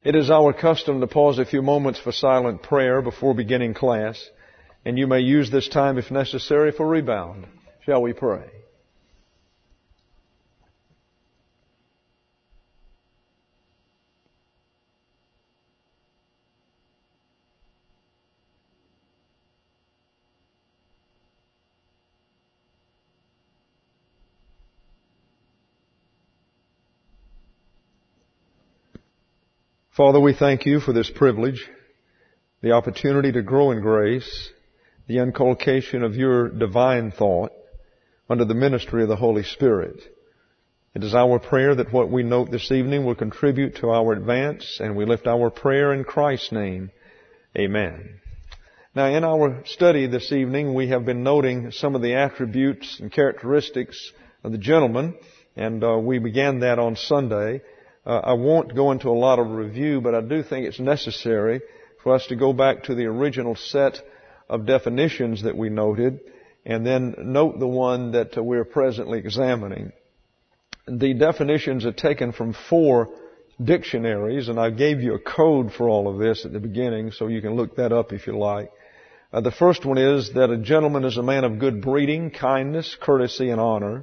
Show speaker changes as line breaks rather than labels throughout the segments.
It is our custom to pause a few moments for silent prayer before beginning class, and you may use this time if necessary for rebound. Shall we pray? Father, we thank you for this privilege, the opportunity to grow in grace, the inculcation of your divine thought under the ministry of the Holy Spirit. It is our prayer that what we note this evening will contribute to our advance, and we lift our prayer in Christ's name. Amen. Now, in our study this evening, we have been noting some of the attributes and characteristics of the gentleman, and we began that on Sunday. I won't go into a lot of review, but I do think it's necessary for us to go back to the original set of definitions that we noted and then note the one that we're presently examining. The definitions are taken from 4 dictionaries, and I gave you a code for all of this at the beginning, so you can look that up if you like. The first one is that a gentleman is a man of good breeding, kindness, courtesy, and honor.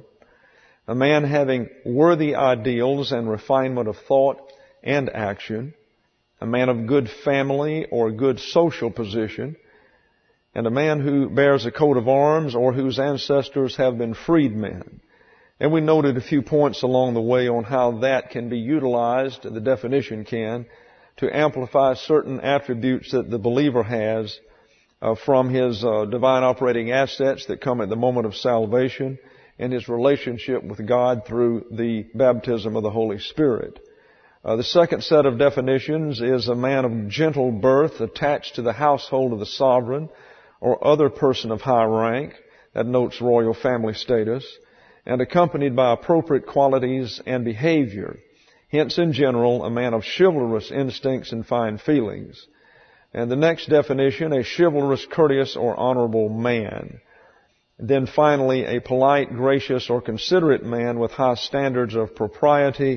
A man having worthy ideals and refinement of thought and action. A man of good family or good social position. And a man who bears a coat of arms or whose ancestors have been freedmen. And we noted a few points along the way on how that can be utilized, the definition can, to amplify certain attributes that the believer has from his divine operating assets that come at the moment of salvation, and his relationship with God through the baptism of the Holy Spirit. The second set of definitions is a man of gentle birth attached to the household of the sovereign or other person of high rank. That notes royal family status. And accompanied by appropriate qualities and behavior. Hence, in general, a man of chivalrous instincts and fine feelings. And the next definition, a chivalrous, courteous, or honorable man. Then finally, a polite, gracious, or considerate man with high standards of propriety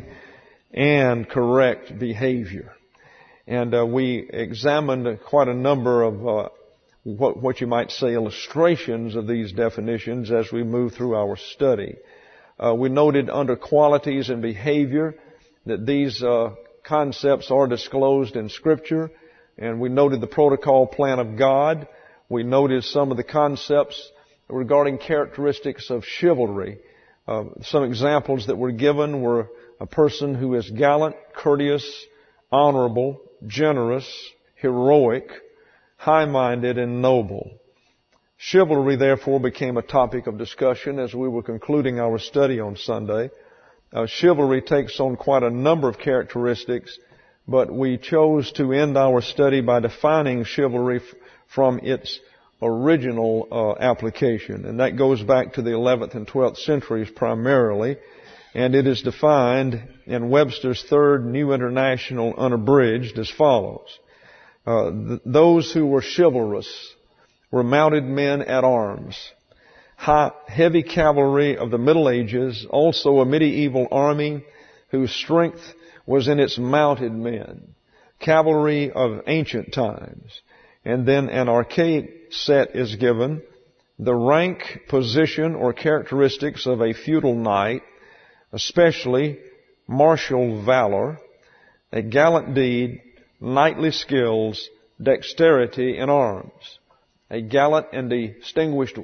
and correct behavior. And we examined quite a number of what you might say illustrations of these definitions as we move through our study. We noted under qualities and behavior that these concepts are disclosed in Scripture, and we noted the protocol plan of God. We noted some of the concepts regarding characteristics of chivalry. Some examples that were given were a person who is gallant, courteous, honorable, generous, heroic, high-minded, and noble. Chivalry, therefore, became a topic of discussion as we were concluding our study on Sunday. Chivalry takes on quite a number of characteristics, but we chose to end our study by defining chivalry from its original application, and that goes back to the 11th and 12th centuries primarily, and it is defined in Webster's Third New International Unabridged as follows. Those who were chivalrous were mounted men at arms, heavy cavalry of the Middle Ages, also a medieval army whose strength was in its mounted men, cavalry of ancient times. And then an archaic set is given, the rank, position, or characteristics of a feudal knight, especially martial valor, a gallant deed, knightly skills, dexterity in arms, a gallant and distinguished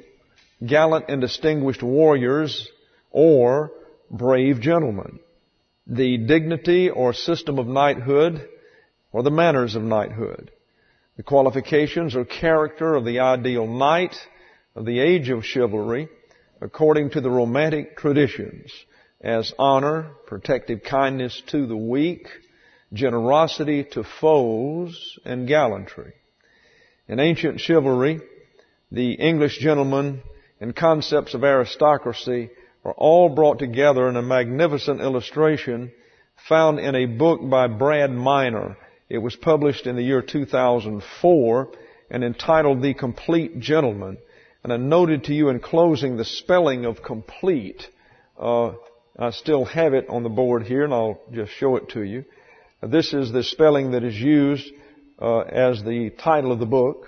warriors or brave gentlemen, the dignity or system of knighthood or the manners of knighthood, the qualifications or character of the ideal knight of the age of chivalry according to the romantic traditions as honor, protective kindness to the weak, generosity to foes, and gallantry. In ancient chivalry, the English gentleman and concepts of aristocracy are all brought together in a magnificent illustration found in a book by Brad Minor. It was published in the year 2004 and entitled The Complete Gentleman. And I noted to you in closing the spelling of complete. I still have it on the board here, and I'll just show it to you. This is the spelling that is used as the title of the book,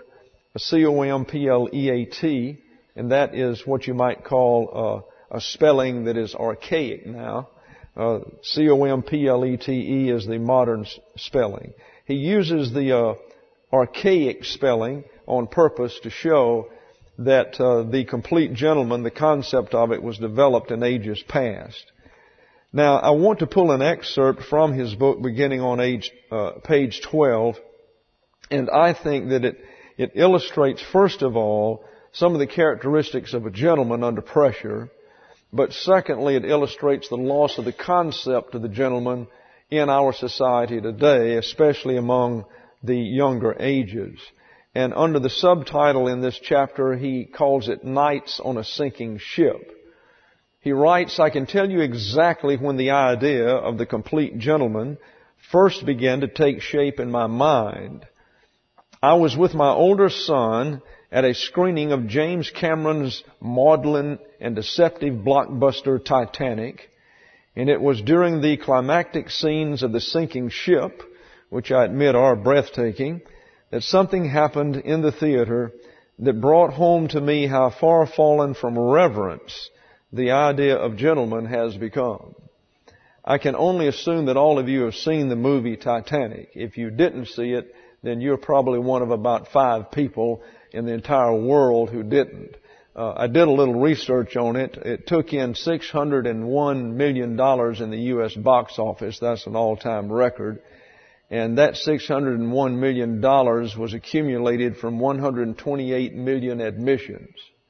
Compleat, and that is what you might call a spelling that is archaic now. Complete is the modern spelling. He uses the archaic spelling on purpose to show that the complete gentleman, the concept of it, was developed in ages past. Now, I want to pull an excerpt from his book beginning on page 12, and I think that it illustrates, first of all, some of the characteristics of a gentleman under pressure, but secondly, it illustrates the loss of the concept of the gentleman in our society today, especially among the younger ages. And under the subtitle in this chapter, he calls it Nights on a Sinking Ship. He writes, I can tell you exactly when the idea of the complete gentleman first began to take shape in my mind. I was with my older son at a screening of James Cameron's maudlin and deceptive blockbuster Titanic, and it was during the climactic scenes of the sinking ship, which I admit are breathtaking, that something happened in the theater that brought home to me how far fallen from reverence the idea of gentleman has become. I can only assume that all of you have seen the movie Titanic. If you didn't see it, then you're probably one of about 5 people in the entire world who didn't. I did a little research on it. It took in $601 million in the U.S. box office. That's an all-time record. And that $601 million was accumulated from 128 million admissions.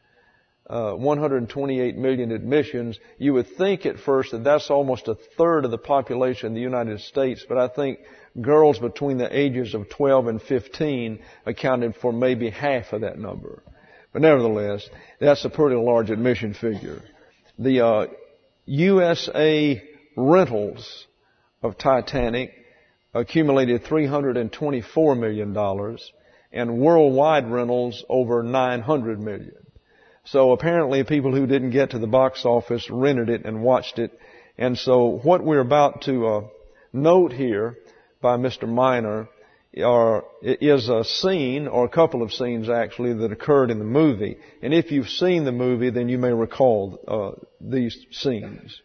128 million admissions. You would think at first that that's almost a third of the population of the United States, but I think girls between the ages of 12 and 15 accounted for maybe half of that number. But nevertheless, that's a pretty large admission figure. The USA rentals of Titanic accumulated $324 million, and worldwide rentals over 900 million. So apparently people who didn't get to the box office rented it and watched it. And so what we're about to note here by Mr. Minor is a scene, or a couple of scenes actually, that occurred in the movie. And if you've seen the movie, then you may recall these scenes.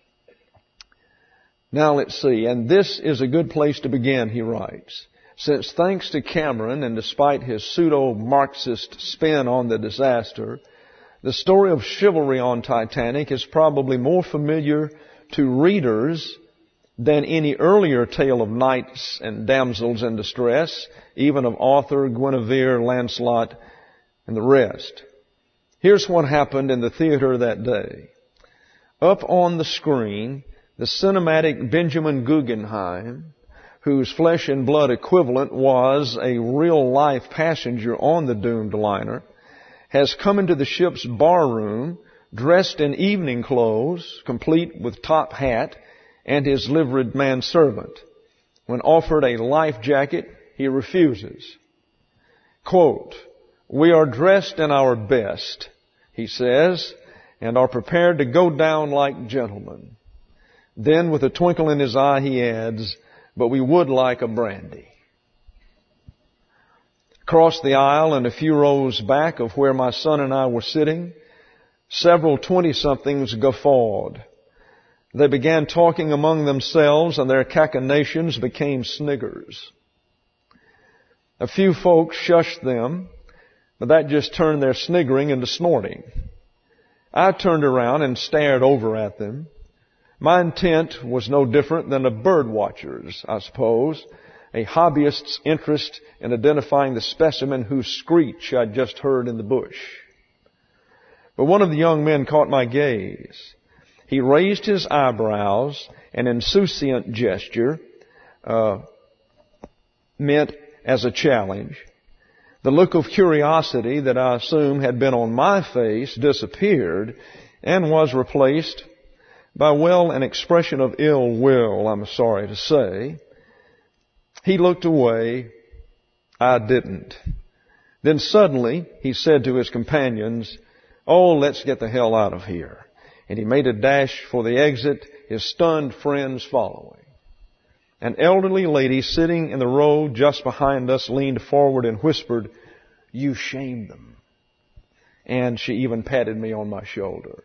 Now let's see. And this is a good place to begin, he writes. Since thanks to Cameron, and despite his pseudo-Marxist spin on the disaster, the story of chivalry on Titanic is probably more familiar to readers than any earlier tale of knights and damsels in distress, even of Arthur, Guinevere, Lancelot, and the rest. Here's what happened in the theater that day. Up on the screen, the cinematic Benjamin Guggenheim, whose flesh and blood equivalent was a real-life passenger on the doomed liner, has come into the ship's barroom, dressed in evening clothes, complete with top hat, and his liveried manservant. When offered a life jacket, he refuses. Quote, "We are dressed in our best," he says, "and are prepared to go down like gentlemen." Then, with a twinkle in his eye, he adds, "But we would like a brandy." Across the aisle and a few rows back of where my son and I were sitting, several 20-somethings guffawed. They began talking among themselves, and their cachinnations became sniggers. A few folks shushed them, but that just turned their sniggering into snorting. I turned around and stared over at them. My intent was no different than a bird watcher's, I suppose, a hobbyist's interest in identifying the specimen whose screech I'd just heard in the bush. But one of the young men caught my gaze. He raised his eyebrows, an insouciant gesture meant as a challenge. The look of curiosity that I assume had been on my face disappeared and was replaced by, well, an expression of ill will, I'm sorry to say. He looked away. I didn't. Then suddenly he said to his companions, "Oh, let's get the hell out of here." And he made a dash for the exit, his stunned friends following. An elderly lady sitting in the row just behind us leaned forward and whispered, "You shamed them." And she even patted me on my shoulder.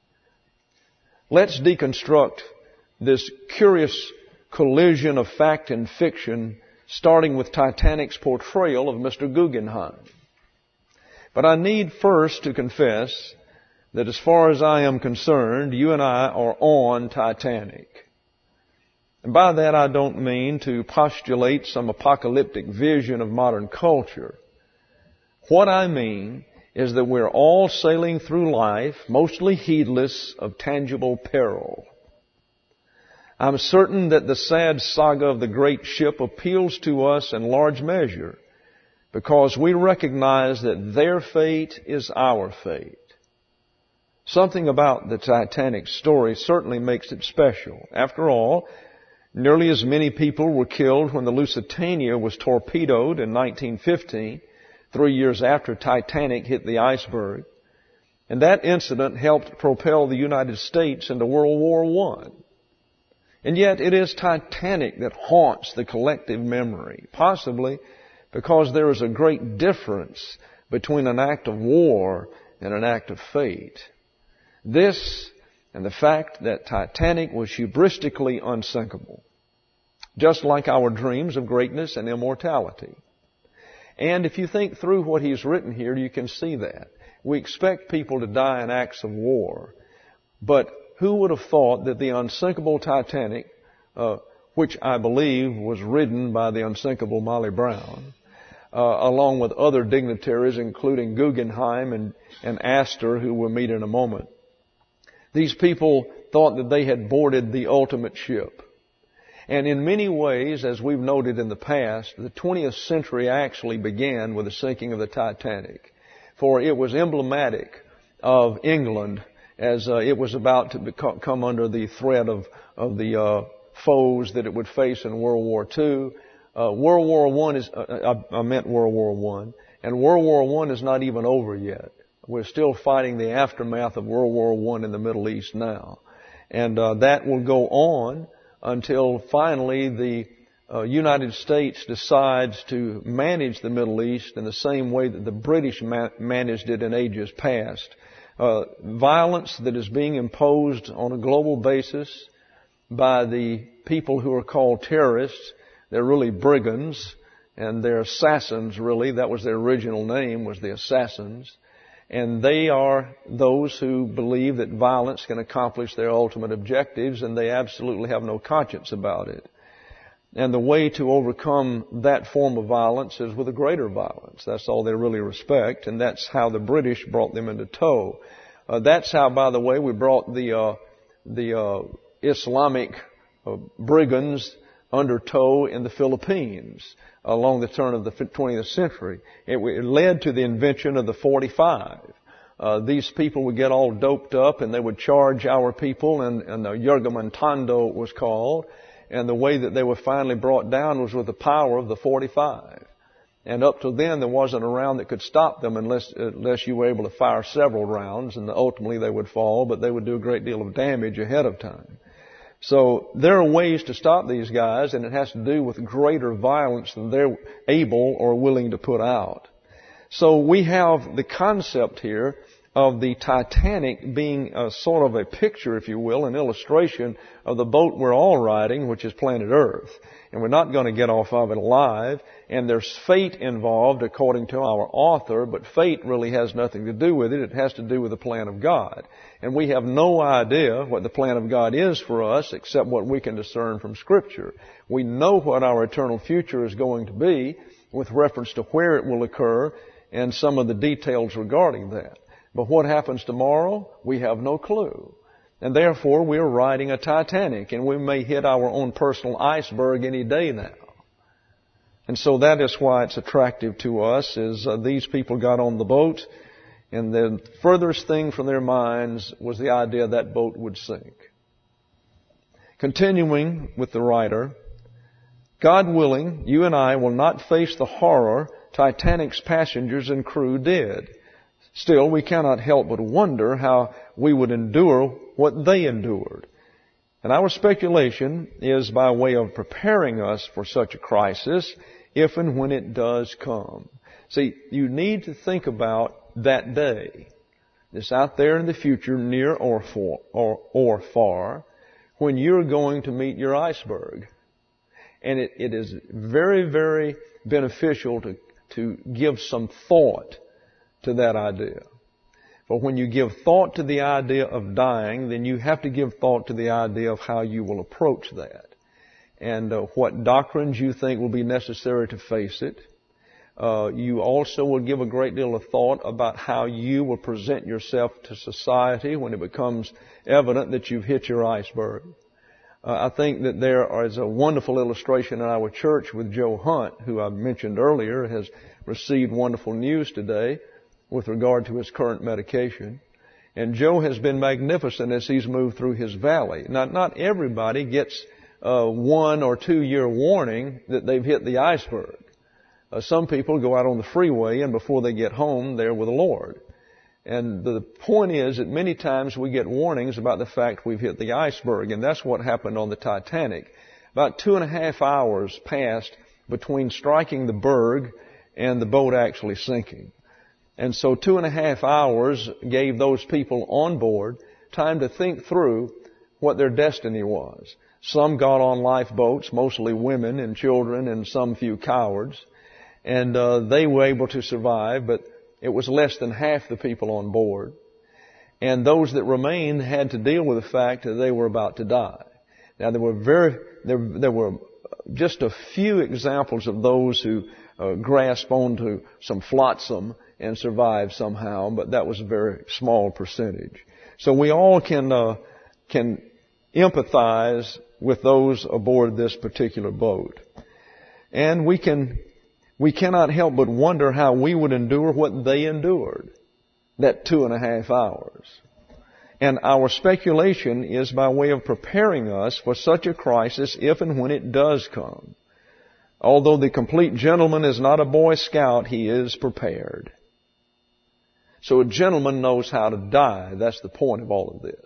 Let's deconstruct this curious collision of fact and fiction, starting with Titanic's portrayal of Mr. Guggenheim. But I need first to confess that as far as I am concerned, you and I are on Titanic. And by that I don't mean to postulate some apocalyptic vision of modern culture. What I mean is that we're all sailing through life, mostly heedless of tangible peril. I'm certain that the sad saga of the great ship appeals to us in large measure because we recognize that their fate is our fate. Something about the Titanic story certainly makes it special. After all, nearly as many people were killed when the Lusitania was torpedoed in 1915, 3 years after Titanic hit the iceberg. And that incident helped propel the United States into World War I. And yet it is Titanic that haunts the collective memory, possibly because there is a great difference between an act of war and an act of fate. This and the fact that Titanic was hubristically unsinkable, just like our dreams of greatness and immortality. And if you think through what he's written here, you can see that. We expect people to die in acts of war, but who would have thought that the unsinkable Titanic, which I believe was ridden by the unsinkable Molly Brown, along with other dignitaries, including Guggenheim and Astor, who we'll meet in a moment, these people thought that they had boarded the ultimate ship. And in many ways, as we've noted in the past, the 20th century actually began with the sinking of the Titanic. For it was emblematic of England as it was about to come under the threat of the foes that it would face in World War II. World War I meant World War I. And World War I is not even over yet. We're still fighting the aftermath of World War I in the Middle East now. And that will go on until finally the United States decides to manage the Middle East in the same way that the British managed it in ages past. Violence that is being imposed on a global basis by the people who are called terrorists. They're really brigands, and they're assassins, really. That was their original name, was the assassins. And they are those who believe that violence can accomplish their ultimate objectives, and they absolutely have no conscience about it. And the way to overcome that form of violence is with a greater violence. That's all they really respect, and that's how the British brought them into tow. That's how, by the way, we brought the Islamic brigands under tow in the Philippines along the turn of the 20th century. It led to the invention of the .45. These people would get all doped up and they would charge our people, and the Yergamantando it was called. And the way that they were finally brought down was with the power of the .45. And up to then, there wasn't a round that could stop them unless you were able to fire several rounds, and ultimately they would fall, but they would do a great deal of damage ahead of time. So there are ways to stop these guys, and it has to do with greater violence than they're able or willing to put out. So we have the concept here of the Titanic being a sort of a picture, if you will, an illustration of the boat we're all riding, which is planet Earth. And we're not going to get off of it alive. And there's fate involved, according to our author, but fate really has nothing to do with it. It has to do with the plan of God. And we have no idea what the plan of God is for us except what we can discern from Scripture. We know what our eternal future is going to be with reference to where it will occur and some of the details regarding that. But what happens tomorrow, we have no clue. And therefore, we are riding a Titanic, and we may hit our own personal iceberg any day now. And so that is why it's attractive to us, is these people got on the boat, and the furthest thing from their minds was the idea that boat would sink. Continuing with the writer, God willing, you and I will not face the horror Titanic's passengers and crew did. Still, we cannot help but wonder how we would endure what they endured. And our speculation is by way of preparing us for such a crisis if and when it does come. See, you need to think about that day that's out there in the future, near or far, when you're going to meet your iceberg. And it is very, very beneficial to give some thought to that idea. But when you give thought to the idea of dying, then you have to give thought to the idea of how you will approach that. And what doctrines you think will be necessary to face it. You also will give a great deal of thought about how you will present yourself to society when it becomes evident that you've hit your iceberg. I think that there is a wonderful illustration in our church with Joe Hunt, who I mentioned earlier, has received wonderful news today with regard to his current medication. And Joe has been magnificent as he's moved through his valley. Now, not everybody gets a 1 or 2 year warning that they've hit the iceberg. Some people go out on the freeway, and before they get home, they're with the Lord. And the point is that many times we get warnings about the fact we've hit the iceberg, and that's what happened on the Titanic. About 2.5 hours passed between striking the berg and the boat actually sinking. And so 2.5 hours gave those people on board time to think through what their destiny was. Some got on lifeboats, mostly women and children and some few cowards. And they were able to survive, but it was less than half the people on board. And those that remained had to deal with the fact that they were about to die. Now, there were just a few examples of those who grasped onto some flotsam and survived somehow, but that was a very small percentage. So we all can empathize with those aboard this particular boat. And we cannot help but wonder how we would endure what they endured, that 2.5 hours. And our speculation is by way of preparing us for such a crisis if and when it does come. Although the complete gentleman is not a Boy Scout, he is prepared. So a gentleman knows how to die. That's the point of all of this.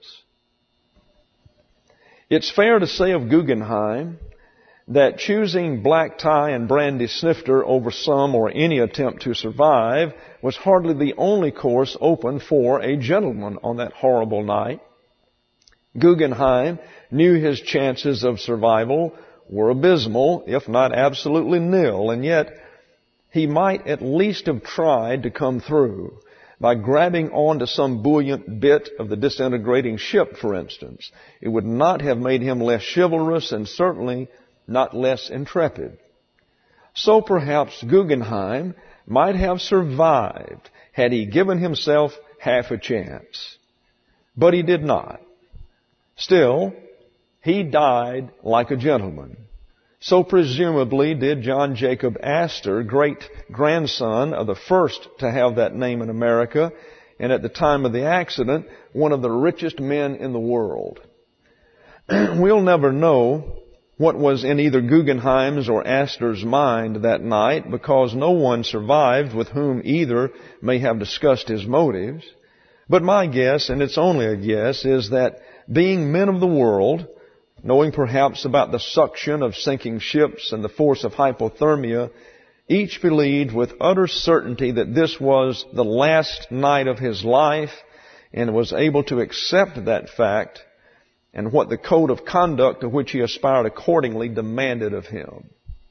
It's fair to say of Guggenheim that choosing black tie and brandy snifter over some or any attempt to survive was hardly the only course open for a gentleman on that horrible night. Guggenheim knew his chances of survival were abysmal, if not absolutely nil, and yet he might at least have tried to come through by grabbing onto some buoyant bit of the disintegrating ship, for instance. It would not have made him less chivalrous and certainly not less intrepid. So perhaps Guggenheim might have survived had he given himself half a chance. But he did not. Still, he died like a gentleman. So presumably did John Jacob Astor, great-grandson of the first to have that name in America, and at the time of the accident, one of the richest men in the world. We'll never know what was in either Guggenheim's or Astor's mind that night, because no one survived with whom either may have discussed his motives. But my guess, and it's only a guess, is that being men of the world, knowing perhaps about the suction of sinking ships and the force of hypothermia, each believed with utter certainty that this was the last night of his life, and was able to accept that fact and what the code of conduct to which he aspired accordingly demanded of him.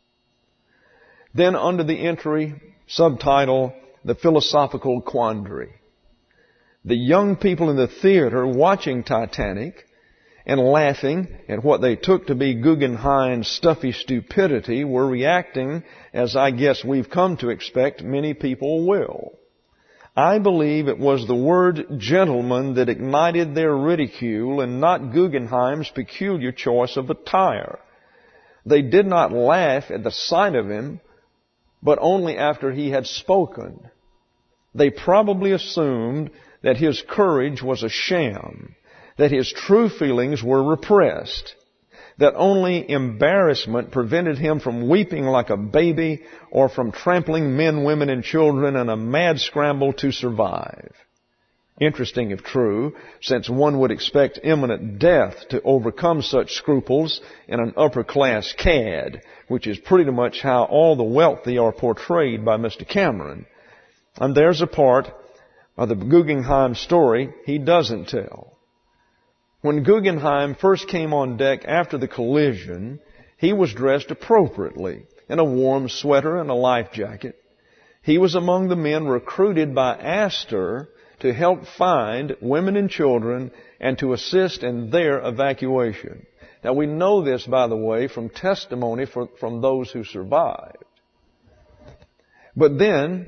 Then under the entry, subtitle, The Philosophical Quandary, the young people in the theater watching Titanic and laughing at what they took to be Guggenheim's stuffy stupidity were reacting, as I guess we've come to expect many people will. I believe it was the word gentleman that ignited their ridicule and not Guggenheim's peculiar choice of attire. They did not laugh at the sight of him, but only after he had spoken. They probably assumed that his courage was a sham, that his true feelings were repressed, that only embarrassment prevented him from weeping like a baby or from trampling men, women, and children in a mad scramble to survive. Interesting if true, since one would expect imminent death to overcome such scruples in an upper-class cad, which is pretty much how all the wealthy are portrayed by Mr. Cameron. And there's a part of the Guggenheim story he doesn't tell. When Guggenheim first came on deck after the collision, he was dressed appropriately in a warm sweater and a life jacket. He was among the men recruited by Astor to help find women and children and to assist in their evacuation. Now we know this, by the way, from testimony from those who survived. But when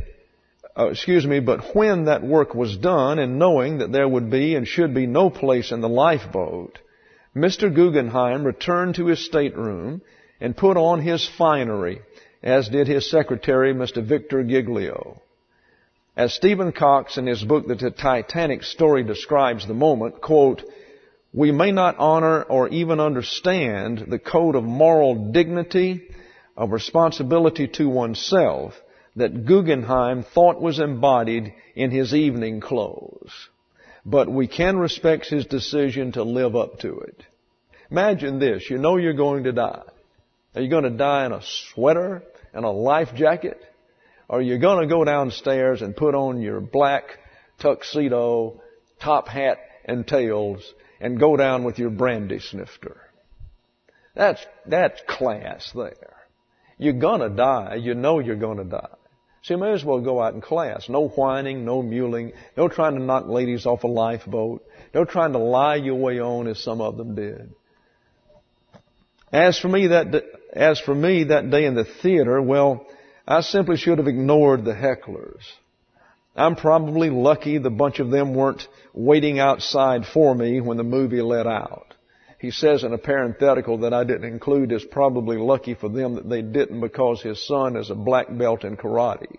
that work was done, and knowing that there would be and should be no place in the lifeboat, Mr. Guggenheim returned to his stateroom and put on his finery, as did his secretary, Mr. Victor Giglio. As Stephen Cox in his book, The Titanic Story, describes the moment, quote, "We may not honor or even understand the code of moral dignity, of responsibility to oneself, that Guggenheim thought was embodied in his evening clothes. But we can respect his decision to live up to it." Imagine this. You know you're going to die. Are you going to die in a sweater and a life jacket? Or are you going to go downstairs and put on your black tuxedo, top hat and tails, and go down with your brandy snifter? That's class there. You're going to die. You know you're going to die. So you may as well go out in class. No whining, no mewling, no trying to knock ladies off a lifeboat, no trying to lie your way on as some of them did. As for me that day in the theater, well, I simply should have ignored the hecklers. I'm probably lucky the bunch of them weren't waiting outside for me when the movie let out. He says in a parenthetical that I didn't include as probably lucky for them that they didn't, because his son is a black belt in karate.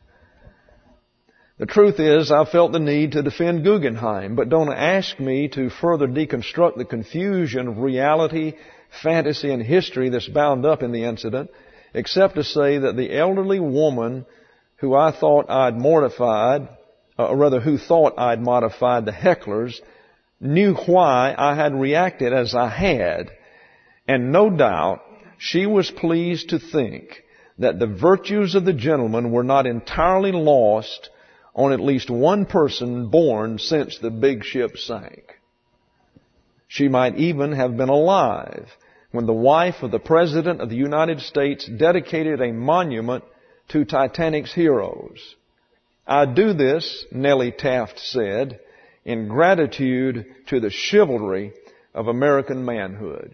The truth is, I felt the need to defend Guggenheim, but don't ask me to further deconstruct the confusion of reality, fantasy, and history that's bound up in the incident, except to say that the elderly woman who thought I'd modified the hecklers knew why I had reacted as I had, and no doubt she was pleased to think that the virtues of the gentleman were not entirely lost on at least one person born since the big ship sank. She might even have been alive when the wife of the President of the United States dedicated a monument to Titanic's heroes. "I do this," Nellie Taft said, "in gratitude to the chivalry of American manhood."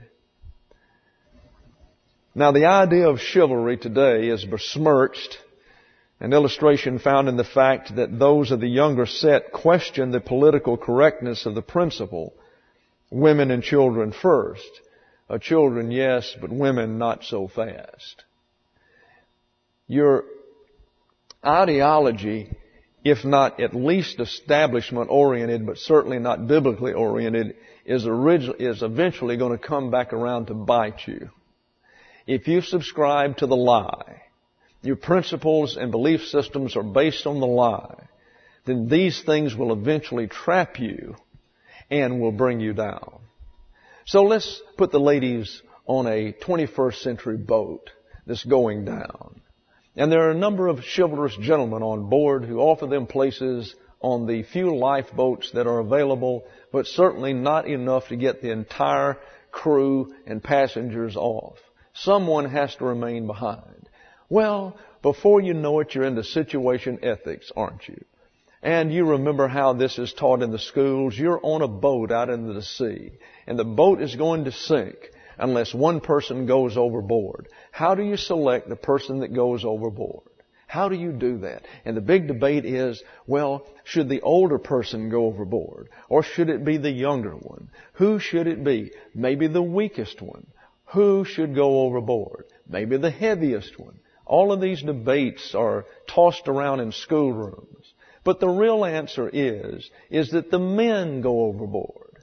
Now, the idea of chivalry today is besmirched, an illustration found in the fact that those of the younger set question the political correctness of the principle, women and children first. Children, yes, but women not so fast. Your ideology, if not at least establishment-oriented, but certainly not biblically oriented, is eventually going to come back around to bite you. If you subscribe to the lie, your principles and belief systems are based on the lie, then these things will eventually trap you and will bring you down. So let's put the ladies on a 21st century boat that's going down. And there are a number of chivalrous gentlemen on board who offer them places on the few lifeboats that are available, but certainly not enough to get the entire crew and passengers off. Someone has to remain behind. Well, before you know it, you're into situation ethics, aren't you? And you remember how this is taught in the schools. You're on a boat out into the sea, and the boat is going to sink unless one person goes overboard. How do you select the person that goes overboard? How do you do that? And the big debate is, well, should the older person go overboard? Or should it be the younger one? Who should it be? Maybe the weakest one. Who should go overboard? Maybe the heaviest one. All of these debates are tossed around in schoolrooms. But the real answer is that the men go overboard.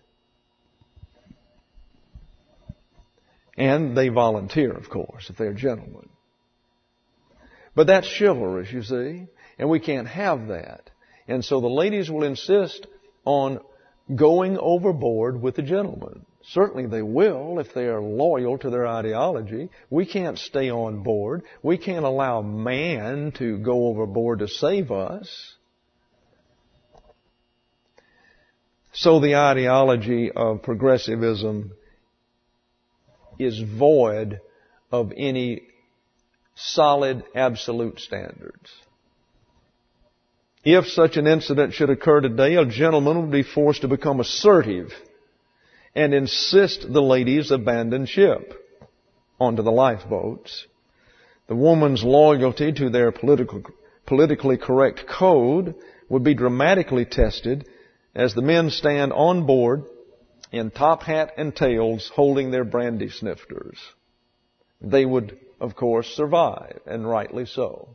And they volunteer, of course, if they're gentlemen. But that's chivalrous, you see. And we can't have that. And so the ladies will insist on going overboard with the gentleman. Certainly they will if they are loyal to their ideology. We can't stay on board. We can't allow man to go overboard to save us. So the ideology of progressivism is void of any solid absolute standards. If such an incident should occur today, a gentleman would be forced to become assertive and insist the ladies abandon ship onto the lifeboats. The woman's loyalty to their politically correct code would be dramatically tested as the men stand on board in top hat and tails holding their brandy snifters. They would, of course, survive, and rightly so.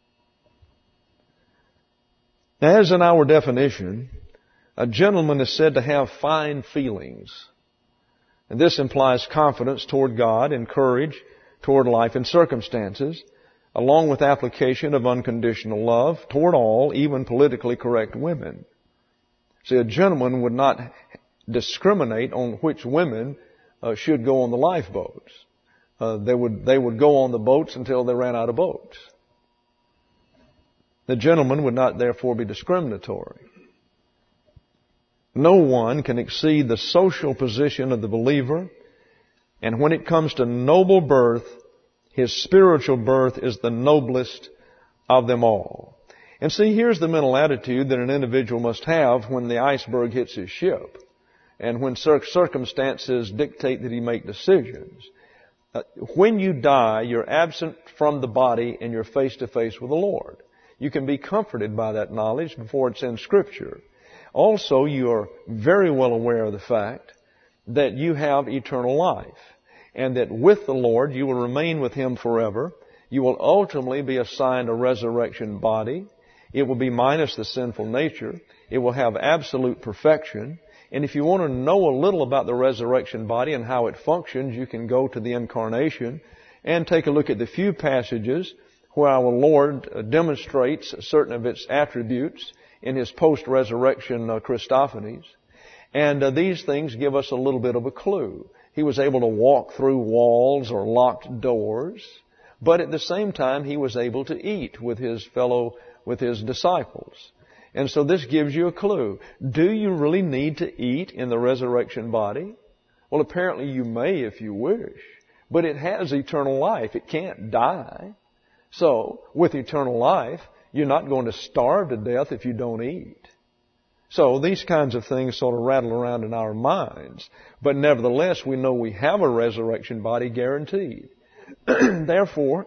As in our definition, a gentleman is said to have fine feelings. And this implies confidence toward God and courage toward life and circumstances, along with application of unconditional love toward all, even politically correct women. See, a gentleman would not discriminate on which women should go on the lifeboats. They would go on the boats until they ran out of boats. The gentleman would not therefore be discriminatory. No one can exceed the social position of the believer, and when it comes to noble birth, his spiritual birth is the noblest of them all. And see, here's the mental attitude that an individual must have when the iceberg hits his ship and when circumstances dictate that he make decisions. When you die, you're absent from the body and you're face to face with the Lord. You can be comforted by that knowledge before it's in Scripture. Also, you are very well aware of the fact that you have eternal life and that with the Lord you will remain with Him forever. You will ultimately be assigned a resurrection body. It will be minus the sinful nature. It will have absolute perfection. And if you want to know a little about the resurrection body and how it functions, you can go to the Incarnation and take a look at the few passages where our Lord demonstrates certain of its attributes in His post-resurrection Christophanies. And these things give us a little bit of a clue. He was able to walk through walls or locked doors, but at the same time He was able to eat with His disciples. And so this gives you a clue. Do you really need to eat in the resurrection body? Well, apparently you may if you wish, but it has eternal life. It can't die. So, with eternal life, you're not going to starve to death if you don't eat. So, these kinds of things sort of rattle around in our minds. But nevertheless, we know we have a resurrection body guaranteed. Therefore,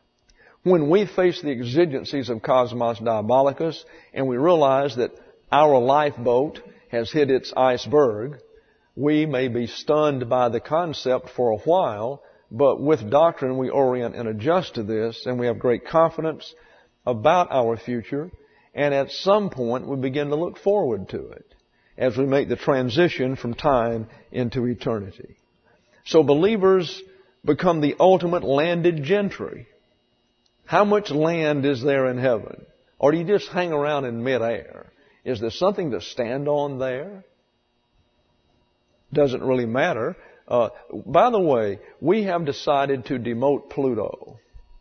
when we face the exigencies of Cosmos Diabolicus and we realize that our lifeboat has hit its iceberg, we may be stunned by the concept for a while, but with doctrine we orient and adjust to this, and we have great confidence about our future, and at some point we begin to look forward to it as we make the transition from time into eternity. So believers become the ultimate landed gentry. How much land is there in heaven? Or do you just hang around in midair? Is there something to stand on there? Doesn't really matter. By the way, we have decided to demote Pluto.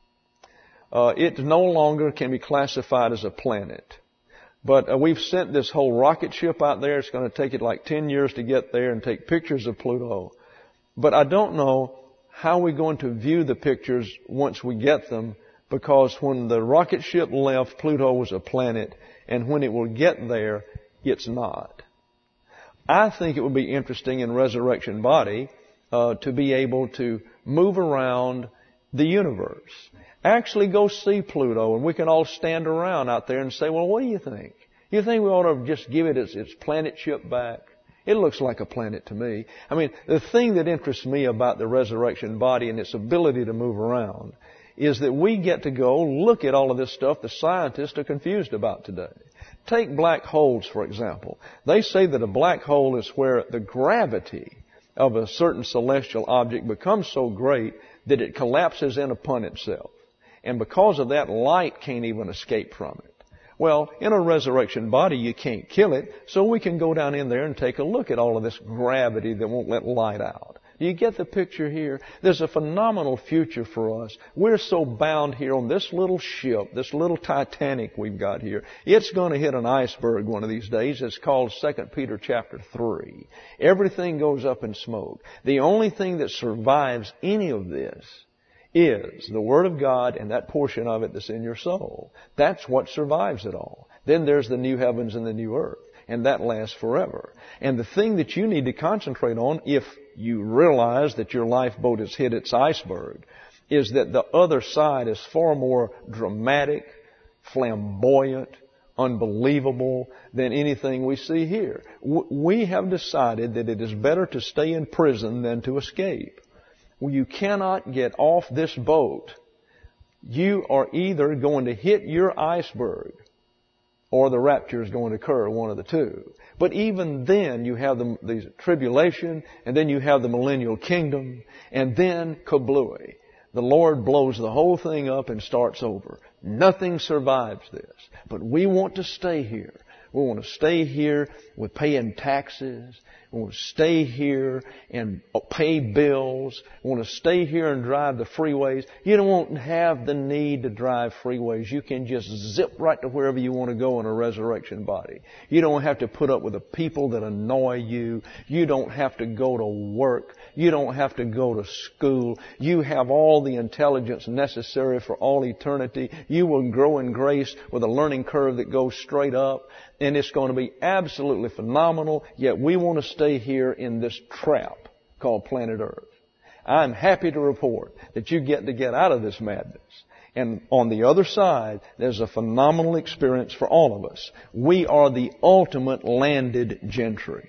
It no longer can be classified as a planet. But we've sent this whole rocket ship out there. It's going to take it like 10 years to get there and take pictures of Pluto. But I don't know how we're going to view the pictures once we get them, because when the rocket ship left, Pluto was a planet, and when it will get there, it's not. I think it would be interesting in resurrection body to be able to move around the universe. Actually go see Pluto, and we can all stand around out there and say, well, what do you think? You think we ought to just give it its planet ship back? It looks like a planet to me. I mean, the thing that interests me about the resurrection body and its ability to move around is that we get to go look at all of this stuff the scientists are confused about today. Take black holes, for example. They say that a black hole is where the gravity of a certain celestial object becomes so great that it collapses in upon itself. And because of that, light can't even escape from it.
Well, in a resurrection body, you can't kill it, so we can go down in there and take a look at all of this gravity that won't let light out. Do you get the picture here? There's a phenomenal future for us. We're so bound here on this little ship, this little Titanic we've got here. It's going to hit an iceberg one of these days. It's called 2 Peter chapter 3. Everything goes up in smoke. The only thing that survives any of this is the Word of God and that portion of it that's in your soul. That's what survives it all. Then there's the new heavens and the new earth. And that lasts forever. And the thing that you need to concentrate on, if you realize that your lifeboat has hit its iceberg, is that the other side is far more dramatic, flamboyant, unbelievable than anything we see here. We have decided that it is better to stay in prison than to escape. Well, you cannot get off this boat. You are either going to hit your iceberg or the rapture is going to occur, one of the two. But even then, you have the tribulation, and then you have the millennial kingdom, and then kablooey. The Lord blows the whole thing up and starts over. Nothing survives this. But we want to stay here. We want to stay here with paying taxes. We want to stay here and pay bills. We want to stay here and drive the freeways. You don't have the need to drive freeways. You can just zip right to wherever you want to go in a resurrection body. You don't have to put up with the people that annoy you. You don't have to go to work. You don't have to go to school. You have all the intelligence necessary for all eternity. You will grow in grace with a learning curve that goes straight up. And it's going to be absolutely phenomenal, yet we want to stay here in this trap called planet Earth. I'm happy to report that you get to get out of this madness. And on the other side, there's a phenomenal experience for all of us. We are the ultimate landed gentry.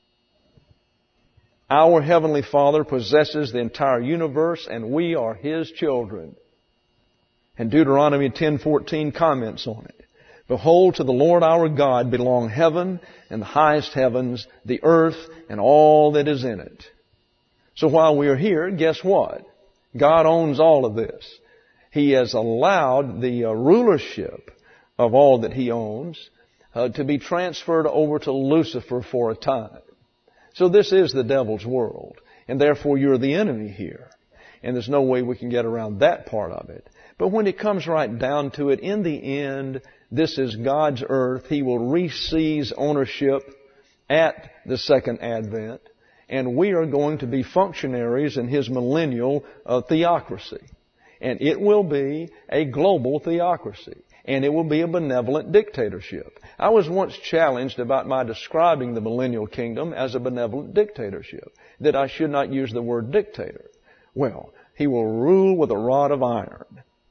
Our Heavenly Father possesses the entire universe, and we are His children. And Deuteronomy 10:14 comments on it. Behold, to the Lord our God belong heaven and the highest heavens, the earth and all that is in it. So while we are here, guess what? God owns all of this. He has allowed the rulership of all that He owns to be transferred over to Lucifer for a time. So this is the devil's world, and therefore you're the enemy here. And there's no way we can get around that part of it. But when it comes right down to it, in the end, this is God's earth. He will re-seize ownership at the second advent. And we are going to be functionaries in His millennial theocracy. And it will be a global theocracy. And it will be a benevolent dictatorship. I was once challenged about my describing the millennial kingdom as a benevolent dictatorship, that I should not use the word dictator. Well, He will rule with a rod of iron.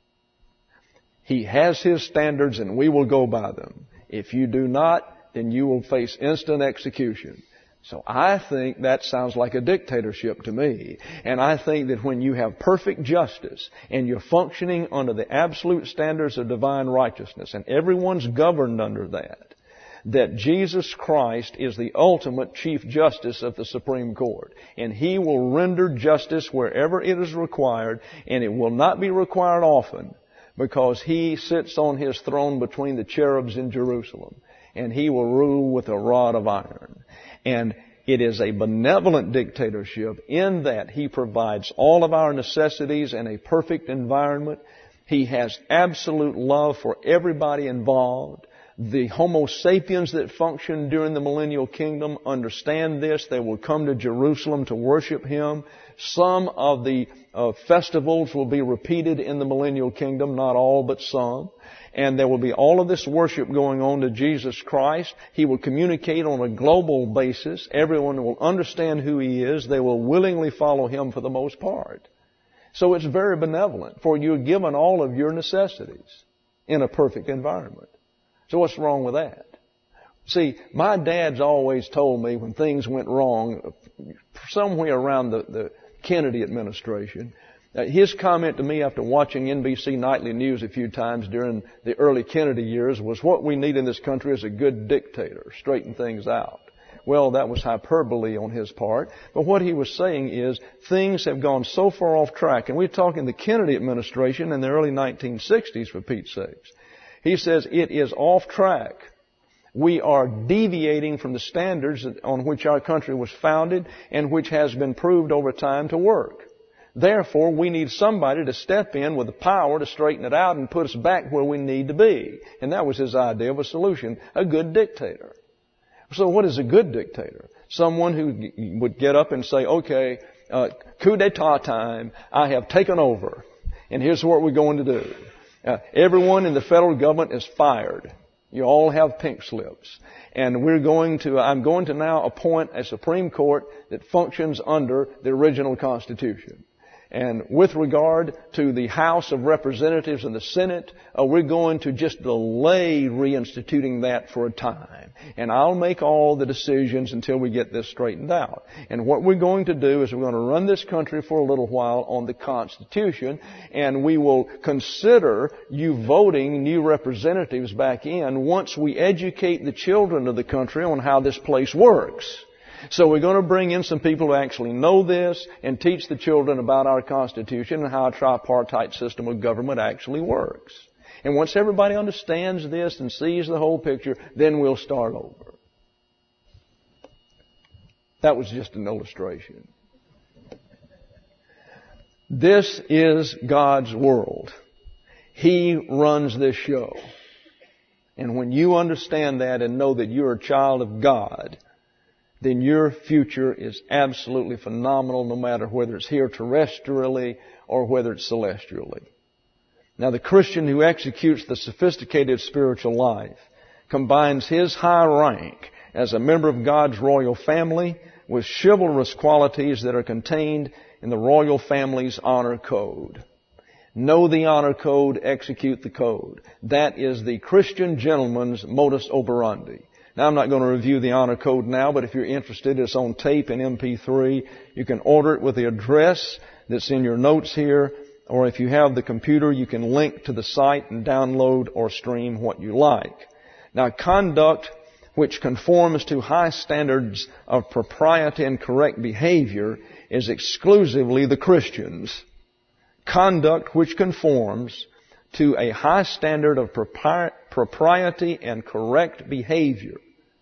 He has His standards and we will go by them. If you do not, then you will face instant execution. So I think that sounds like a dictatorship to me. And I think that when you have perfect justice and you're functioning under the absolute standards of divine righteousness and everyone's governed under that Jesus Christ is the ultimate Chief Justice of the Supreme Court. And He will render justice wherever it is required, and it will not be required often, because He sits on His throne between the cherubs in Jerusalem. And He will rule with a rod of iron. And it is a benevolent dictatorship in that He provides all of our necessities in a perfect environment. He has absolute love for everybody involved. The Homo sapiens that function during the millennial kingdom understand this. They will come to Jerusalem to worship Him. Some of the festivals will be repeated in the millennial kingdom, not all but some. And there will be all of this worship going on to Jesus Christ. He will communicate on a global basis. Everyone will understand who He is. They will willingly follow Him for the most part. So it's very benevolent, for you're given all of your necessities in a perfect environment. So what's wrong with that? See, my dad's always told me when things went wrong, somewhere around the Kennedy administration, his comment to me after watching NBC Nightly News a few times during the early Kennedy years was, what we need in this country is a good dictator, straighten things out. Well, that was hyperbole on his part. But what he was saying is things have gone so far off track. And we're talking the Kennedy administration in the early 1960s, for Pete's sakes. He says it is off track. We are deviating from the standards on which our country was founded and which has been proved over time to work. Therefore, we need somebody to step in with the power to straighten it out and put us back where we need to be. And that was his idea of a solution, a good dictator. So what is a good dictator? Someone who would get up and say, okay, coup d'etat time, I have taken over, and here's what we're going to do. Everyone in the federal government is fired. You all have pink slips. And I'm going to now appoint a Supreme Court that functions under the original Constitution. And with regard to the House of Representatives and the Senate, we're going to just delay reinstituting that for a time. And I'll make all the decisions until we get this straightened out. And what we're going to do is we're going to run this country for a little while on the Constitution, and we will consider you voting new representatives back in once we educate the children of the country on how this place works. So we're going to bring in some people who actually know this and teach the children about our Constitution and how a tripartite system of government actually works. And once everybody understands this and sees the whole picture, then we'll start over. That was just an illustration. This is God's world. He runs this show. And when you understand that and know that you're a child of God, then your future is absolutely phenomenal, no matter whether it's here terrestrially or whether it's celestially. Now, the Christian who executes the sophisticated spiritual life combines his high rank as a member of God's royal family with chivalrous qualities that are contained in the royal family's honor code. Know the honor code, execute the code. That is the Christian gentleman's modus operandi. Now, I'm not going to review the honor code now, but if you're interested, it's on tape in MP3. You can order it with the address that's in your notes here, or if you have the computer, you can link to the site and download or stream what you like. Now, conduct which conforms to high standards of propriety and correct behavior is exclusively the Christian's. Conduct which conforms to a high standard of propriety and correct behavior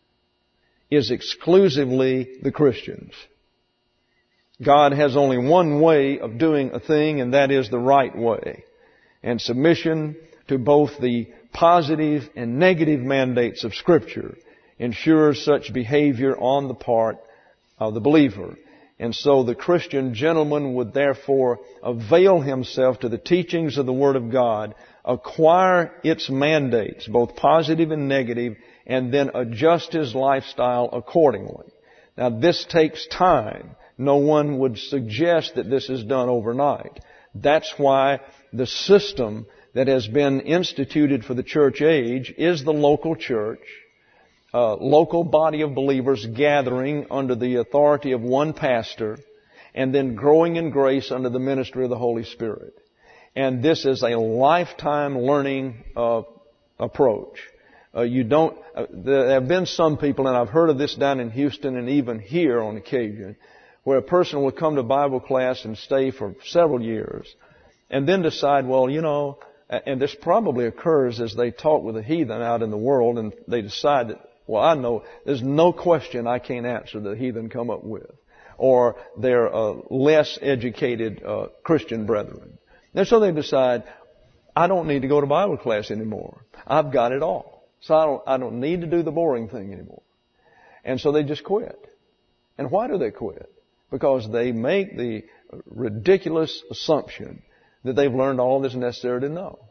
is exclusively the Christian's. God has only one way of doing a thing, and that is the right way. And submission to both the positive and negative mandates of Scripture ensures such behavior on the part of the believer. And so the Christian gentleman would therefore avail himself to the teachings of the Word of God, acquire its mandates, both positive and negative, and then adjust his lifestyle accordingly. Now, this takes time. No one would suggest that this is done overnight. That's why the system that has been instituted for the church age is the local church, local body of believers gathering under the authority of one pastor, and then growing in grace under the ministry of the Holy Spirit. And this is a lifetime learning approach. There have been some people, and I've heard of this down in Houston and even here on occasion, where a person will come to Bible class and stay for several years and then decide, well, you know, and this probably occurs as they talk with a heathen out in the world, and they decide that, well, I know there's no question I can't answer that heathen come up with, or they're less educated Christian brethren. And so they decide, I don't need to go to Bible class anymore. I've got it all. So I don't need to do the boring thing anymore. And so they just quit. And why do they quit? Because they make the ridiculous assumption that they've learned all that's necessary to know.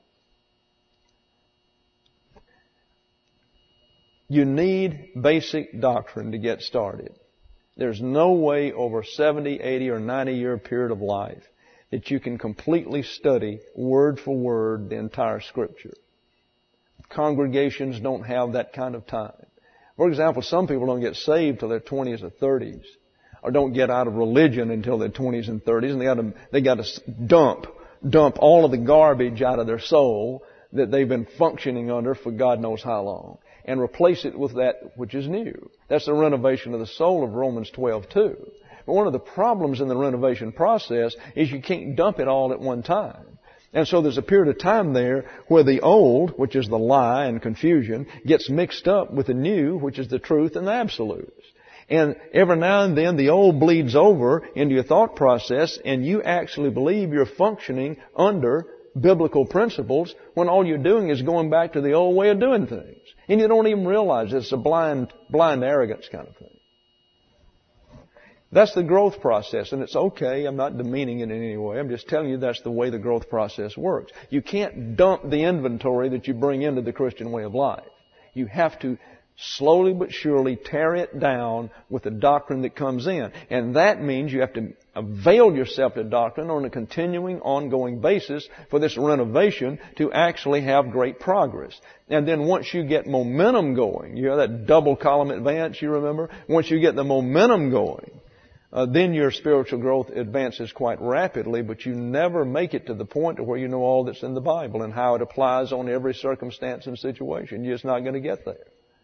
You need basic doctrine to get started. There's no way over 70, 80, or 90-year period of life that you can completely study word for word the entire Scripture. Congregations don't have that kind of time. For example, some people don't get saved till their 20s or 30s, or don't get out of religion until their 20s and 30s, and they got to dump all of the garbage out of their soul that they've been functioning under for God knows how long, and replace it with that which is new. That's the renovation of the soul of Romans 12:2. But one of the problems in the renovation process is you can't dump it all at one time. And so there's a period of time there where the old, which is the lie and confusion, gets mixed up with the new, which is the truth and the absolutes. And every now and then the old bleeds over into your thought process, and you actually believe you're functioning under biblical principles when all you're doing is going back to the old way of doing things. And you don't even realize it's a blind arrogance kind of thing. That's the growth process, and it's okay. I'm not demeaning it in any way. I'm just telling you that's the way the growth process works. You can't dump the inventory that you bring into the Christian way of life. You have to slowly but surely tear it down with the doctrine that comes in. And that means you have to avail yourself to doctrine on a continuing, ongoing basis for this renovation to actually have great progress. And then once you get momentum going, you know that double column advance you remember? Once you get the momentum going, then your spiritual growth advances quite rapidly, but you never make it to the point to where you know all that's in the Bible and how it applies on every circumstance and situation. You're just not going to get there.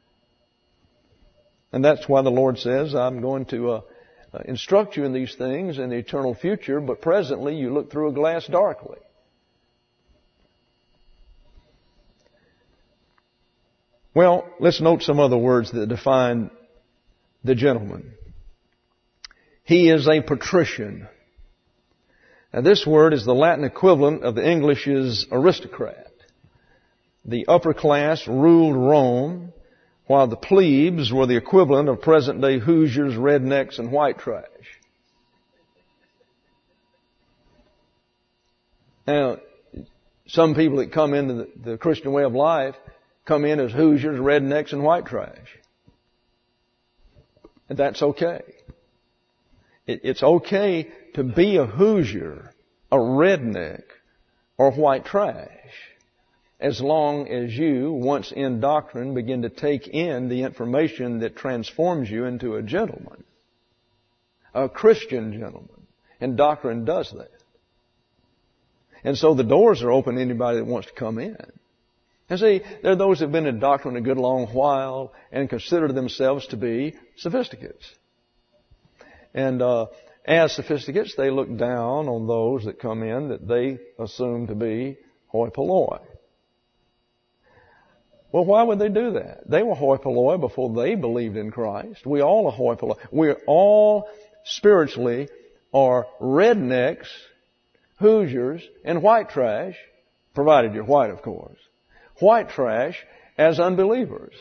And that's why the Lord says, I'm going to instruct you in these things in the eternal future, but presently you look through a glass darkly. Well, let's note some other words that define the gentleman. He is a patrician. Now this word is the Latin equivalent of the English's aristocrat. The upper class ruled Rome, while the plebes were the equivalent of present-day Hoosiers, rednecks, and white trash. Now, some people that come into the Christian way of life come in as Hoosiers, rednecks, and white trash. And that's okay. It's okay to be a Hoosier, a redneck, or white trash, as long as you, once in doctrine, begin to take in the information that transforms you into a gentleman, a Christian gentleman. And doctrine does that. And so the doors are open to anybody that wants to come in. And see, there are those that have been in doctrine a good long while and consider themselves to be sophisticates. And as sophisticates, they look down on those that come in that they assume to be hoi polloi. Well, why would they do that? They were hoi polloi before they believed in Christ. We all are hoi polloi. We all spiritually are rednecks, Hoosiers, and white trash, provided you're white, of course. White trash as unbelievers.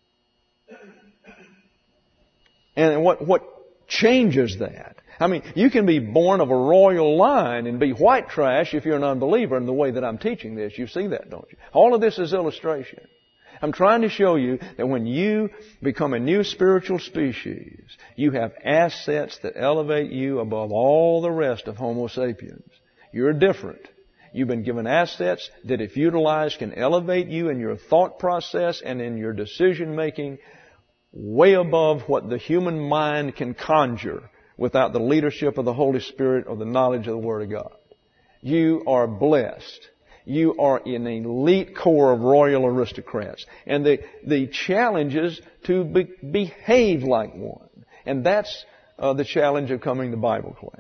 And what changes that? I mean, you can be born of a royal line and be white trash if you're an unbeliever in the way that I'm teaching this. You see that, don't you? All of this is illustration. I'm trying to show you that when you become a new spiritual species, you have assets that elevate you above all the rest of Homo sapiens. You're different. You've been given assets that, if utilized, can elevate you in your thought process and in your decision making way above what the human mind can conjure without the leadership of the Holy Spirit or the knowledge of the Word of God. You are blessed. You are in an elite corps of royal aristocrats. And the challenge is to behave like one. And that's the challenge of coming to Bible class.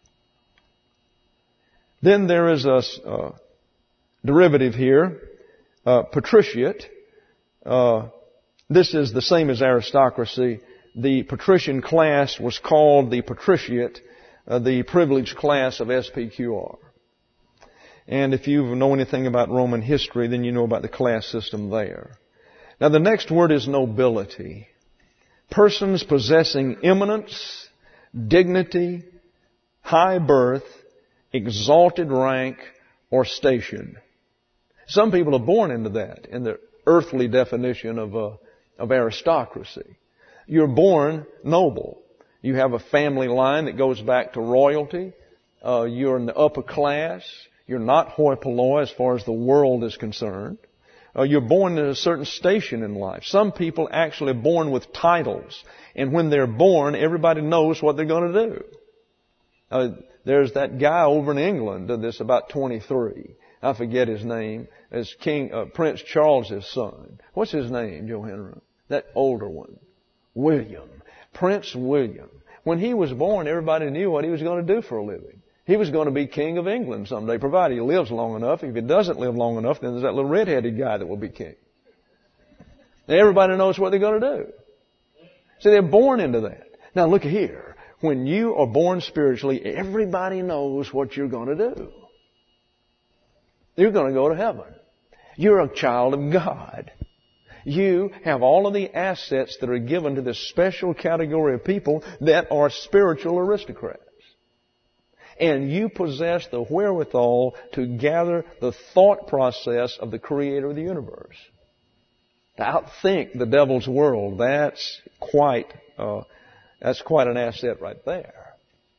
Then there is a derivative here, patriciate. This is the same as aristocracy. The patrician class was called the patriciate, the privileged class of SPQR. And if you know anything about Roman history, then you know about the class system there. Now the next word is nobility. Persons possessing eminence, dignity, high birth, exalted rank, or station. Some people are born into that in the earthly definition of aristocracy. You're born noble. You have a family line that goes back to royalty. You're in the upper class. You're not hoi polloi as far as the world is concerned. You're born in a certain station in life. Some people actually are born with titles. And when they're born, everybody knows what they're going to do. There's that guy over in England that's about 23. I forget his name. It's Prince Charles' son. What's his name, Joe Henry? That older one. William. Prince William. When he was born, everybody knew what he was going to do for a living. He was going to be king of England someday, provided he lives long enough. If he doesn't live long enough, then there's that little red-headed guy that will be king. And everybody knows what they're going to do. See, they're born into that. Now look here. When you are born spiritually, everybody knows what you're going to do. You're going to go to heaven. You're a child of God. You have all of the assets that are given to this special category of people that are spiritual aristocrats. And you possess the wherewithal to gather the thought process of the Creator of the universe. To outthink the devil's world, that's quite an asset right there.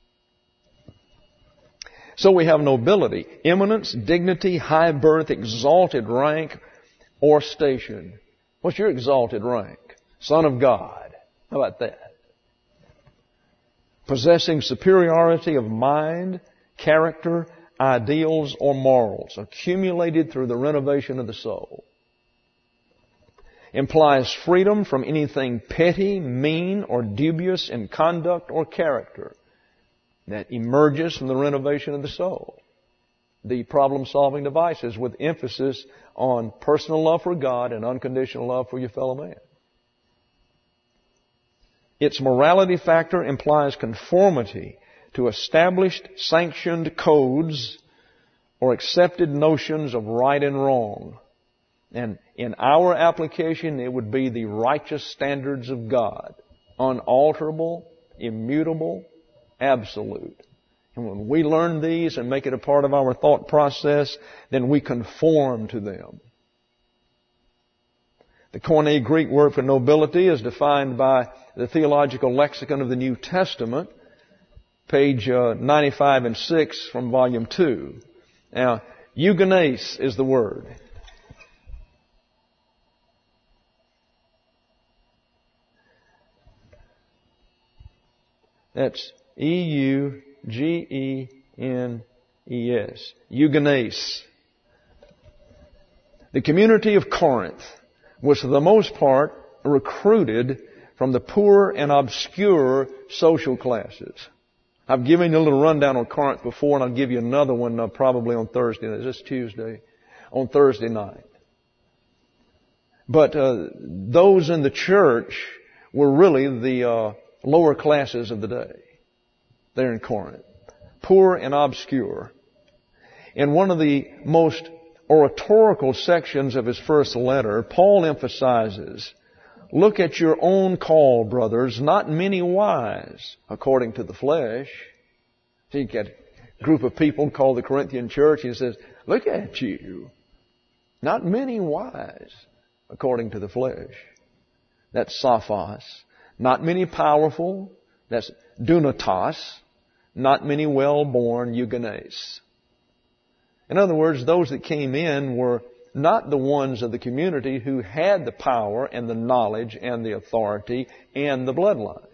So we have nobility, eminence, dignity, high birth, exalted rank, or station. What's your exalted rank? Son of God. How about that? Possessing superiority of mind, character, ideals, or morals, accumulated through the renovation of the soul. Implies freedom from anything petty, mean, or dubious in conduct or character that emerges from the renovation of the soul. The problem-solving devices with emphasis on personal love for God and unconditional love for your fellow man. Its morality factor implies conformity to established, sanctioned codes or accepted notions of right and wrong. And in our application, it would be the righteous standards of God. Unalterable, immutable, absolute. And when we learn these and make it a part of our thought process, then we conform to them. The Koine Greek word for nobility is defined by the Theological Lexicon of the New Testament, page 95 and 6 from volume 2. Now, eugenes is the word. That's E-U-G-E-N-E-S. Eugenes. The community of Corinth was for the most part recruited from the poor and obscure social classes. I've given you a little rundown on Corinth before, and I'll give you another one probably on Thursday. Is this Tuesday? On Thursday night. But those in the church were really the lower classes of the day. There in Corinth. Poor and obscure. In one of the most oratorical sections of his first letter, Paul emphasizes, look at your own call, brothers, not many wise, according to the flesh. So you get a group of people called the Corinthian church. He says, look at you. Not many wise, according to the flesh. That's sophos. Not many powerful. That's dunatos. Not many well-born, eugenes. In other words, those that came in were not the ones of the community who had the power and the knowledge and the authority and the bloodline.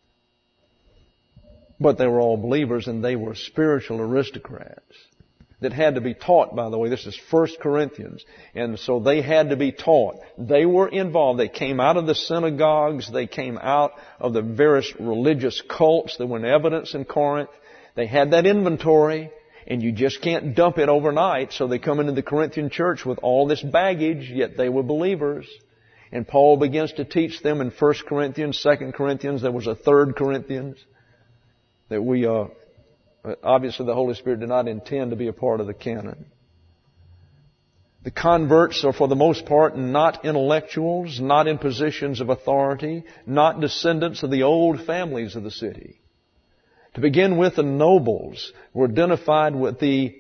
But they were all believers, and they were spiritual aristocrats that had to be taught, by the way. This is 1 Corinthians. And so they had to be taught. They were involved. They came out of the synagogues. They came out of the various religious cults that were in evidence in Corinth. They had that inventory, and you just can't dump it overnight. So they come into the Corinthian church with all this baggage, yet they were believers. And Paul begins to teach them in 1 Corinthians, 2 Corinthians. There was a 3 Corinthians that we obviously the Holy Spirit did not intend to be a part of the canon. The converts are for the most part not intellectuals, not in positions of authority, not descendants of the old families of the city. To begin with, the nobles were identified with the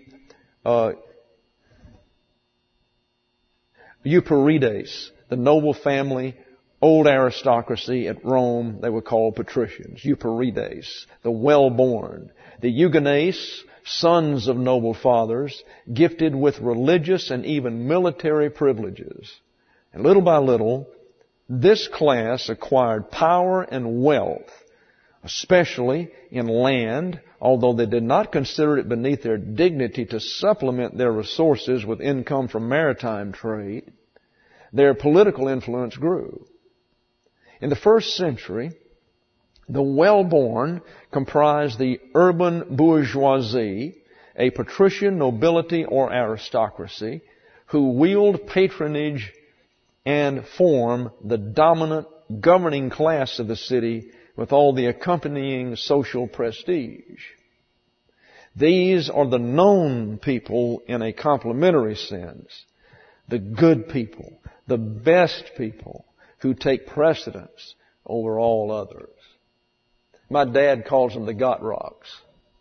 Euporides, the noble family, old aristocracy at Rome. They were called patricians. Euporides, the well-born. The eugenes, sons of noble fathers, gifted with religious and even military privileges. And little by little, this class acquired power and wealth, especially in land, although they did not consider it beneath their dignity to supplement their resources with income from maritime trade. Their political influence grew. In the first century, The well-born comprise the urban bourgeoisie, a patrician nobility or aristocracy, who wield patronage and form the dominant governing class of the city with all the accompanying social prestige. These are the known people in a complementary sense, the good people, the best people who take precedence over all others. My dad calls them the Got Rocks.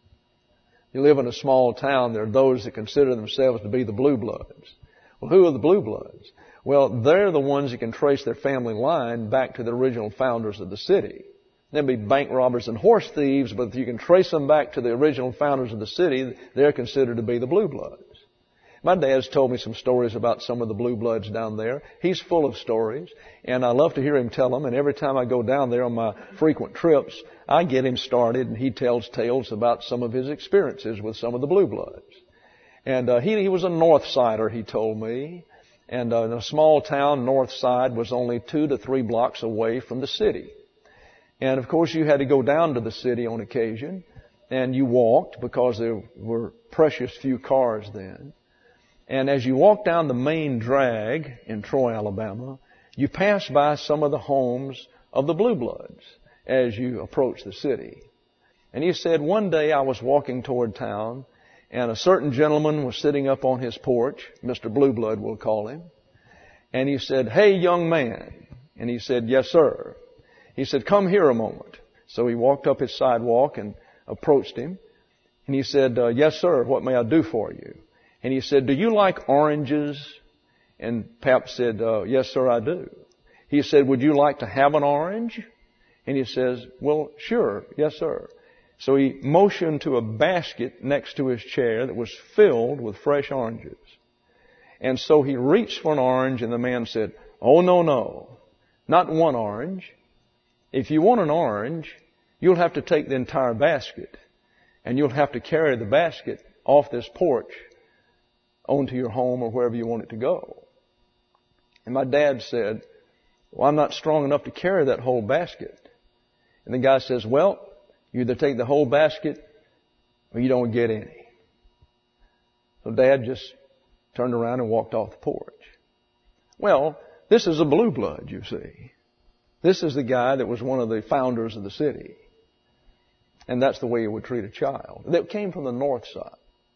You live in a small town, there are those that consider themselves to be the Blue Bloods. Well, who are the Blue Bloods? Well, they're the ones that can trace their family line back to the original founders of the city. They'd be bank robbers and horse thieves, but if you can trace them back to the original founders of the city, they're considered to be the Blue Bloods. My dad's told me some stories about some of the Blue Bloods down there. He's full of stories, and I love to hear him tell them, and every time I go down there on my frequent trips, I get him started, and he tells tales about some of his experiences with some of the Blue Bloods. And he was a North Sider, he told me, and in a small town, North Side was only 2 to 3 blocks away from the city. And of course, you had to go down to the city on occasion, and you walked because there were precious few cars then. And as you walked down the main drag in Troy, Alabama, you passed by some of the homes of the Blue Bloods as you approached the city. And he said, one day I was walking toward town, and a certain gentleman was sitting up on his porch, Mr. Blue Blood we'll call him, and he said, "Hey, young man." And he said, "Yes, sir." He said, "Come here a moment." So he walked up his sidewalk and approached him. And he said, "Yes, sir, what may I do for you?" And he said, "Do you like oranges?" And Pap said, "Yes, sir, I do." He said, "Would you like to have an orange?" And he says, "Well, sure, yes, sir." So he motioned to a basket next to his chair that was filled with fresh oranges. And so he reached for an orange, and the man said, "Oh, no, not one orange. If you want an orange, you'll have to take the entire basket, and you'll have to carry the basket off this porch onto your home or wherever you want it to go." And my dad said, "Well, I'm not strong enough to carry that whole basket." And the guy says, "Well, you either take the whole basket or you don't get any." So Dad just turned around and walked off the porch. Well, this is a Blue Blood, you see. This is the guy that was one of the founders of the city. And that's the way he would treat a child. That came from the North Side.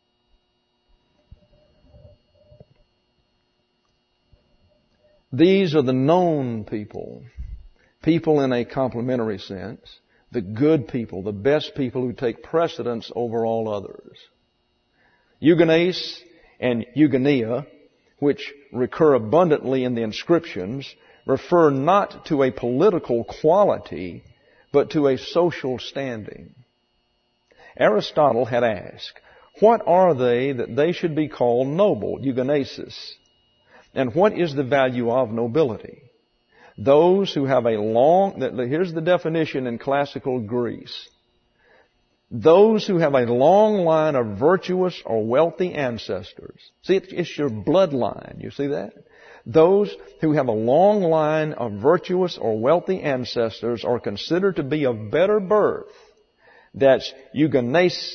These are the known people. People in a complementary sense. The good people, the best people who take precedence over all others. Eugenes and eugenia, which recur abundantly in the inscriptions, refer not to a political quality, but to a social standing. Aristotle had asked, what are they that they should be called noble, eugenesis? And what is the value of nobility? Those who have a long, here's the definition in classical Greece. Those who have a long line of virtuous or wealthy ancestors. See, it's your bloodline. You see that? Those who have a long line of virtuous or wealthy ancestors are considered to be of better birth. That's eugenesteroi.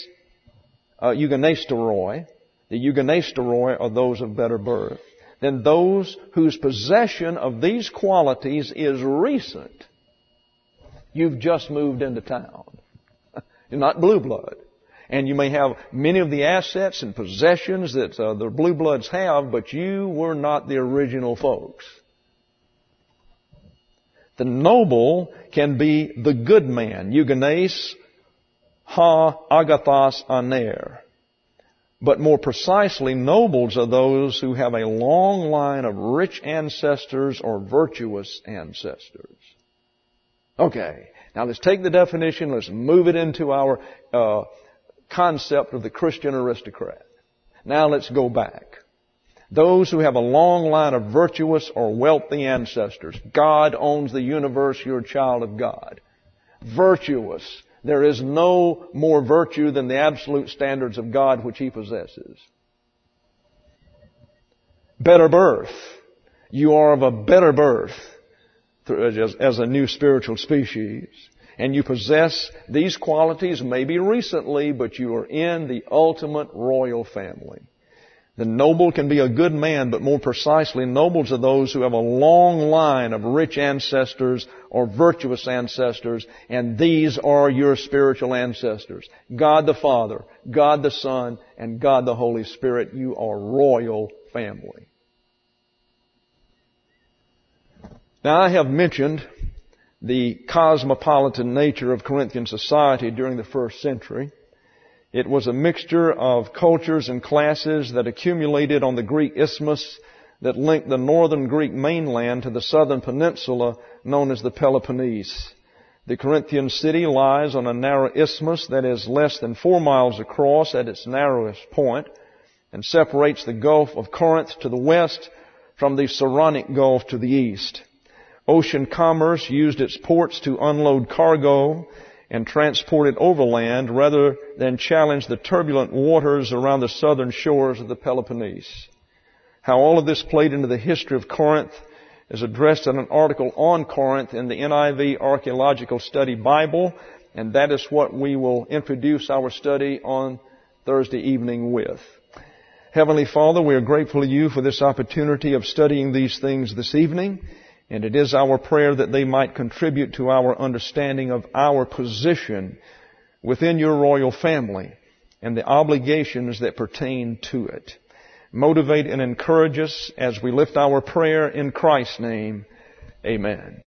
The eugenesteroi are those of better birth. Than those whose possession of these qualities is recent. You've just moved into town. You're not Blue Blood. And you may have many of the assets and possessions that the Blue Bloods have, but you were not the original folks. The noble can be the good man, eugenes ha agathos aner. But more precisely, nobles are those who have a long line of rich ancestors or virtuous ancestors. Okay, now let's take the definition, let's move it into our concept of the Christian aristocrat. Now let's go back. Those who have a long line of virtuous or wealthy ancestors. God owns the universe, you're a child of God. Virtuous. There is no more virtue than the absolute standards of God which He possesses. Better birth. You are of a better birth as a new spiritual species. and you possess these qualities maybe recently, but you are in the ultimate royal family. The noble can be a good man, but more precisely, nobles are those who have a long line of rich ancestors or virtuous ancestors, and these are your spiritual ancestors. God the Father, God the Son, and God the Holy Spirit. You are royal family. Now, I have mentioned the cosmopolitan nature of Corinthian society during the first century. It was a mixture of cultures and classes that accumulated on the Greek isthmus that linked the northern Greek mainland to the southern peninsula known as the Peloponnese. The Corinthian city lies on a narrow isthmus that is less than 4 miles across at its narrowest point and separates the Gulf of Corinth to the west from the Saronic Gulf to the east. Ocean commerce used its ports to unload cargo and transport it overland rather than challenge the turbulent waters around the southern shores of the Peloponnese. How all of this played into the history of Corinth is addressed in an article on Corinth in the NIV Archaeological Study Bible, and that is what we will introduce our study on Thursday evening with. Heavenly Father, we are grateful to you for this opportunity of studying these things this evening. And it is our prayer that they might contribute to our understanding of our position within your royal family and the obligations that pertain to it. Motivate and encourage us as we lift our prayer in Christ's name. Amen.